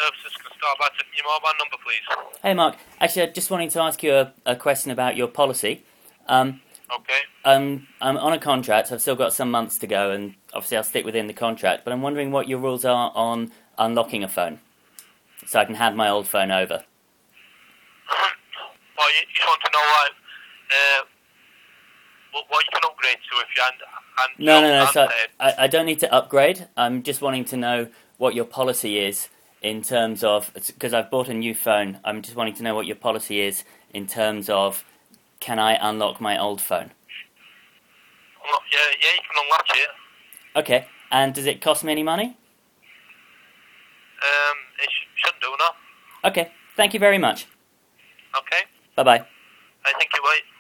services can start by taking your mobile number, please. Hey, Mark. Actually, I just wanted to ask you a question about your policy. Okay. I'm on a contract, so I've still got some months to go, and obviously I'll stick within the contract, but I'm wondering what your rules are on unlocking a phone, so I can hand my old phone over. Well, you just want to know, what you can upgrade to if you No. So I don't need to upgrade. I'm just wanting to know what your policy is in terms of, because I've bought a new phone. I'm just wanting to know what your policy is in terms of, can I unlock my old phone? Yeah, you can unlock it. Okay. And does it cost me any money? It shouldn't do, no. Okay. Thank you very much. Okay. Bye-bye. Thank you, bye.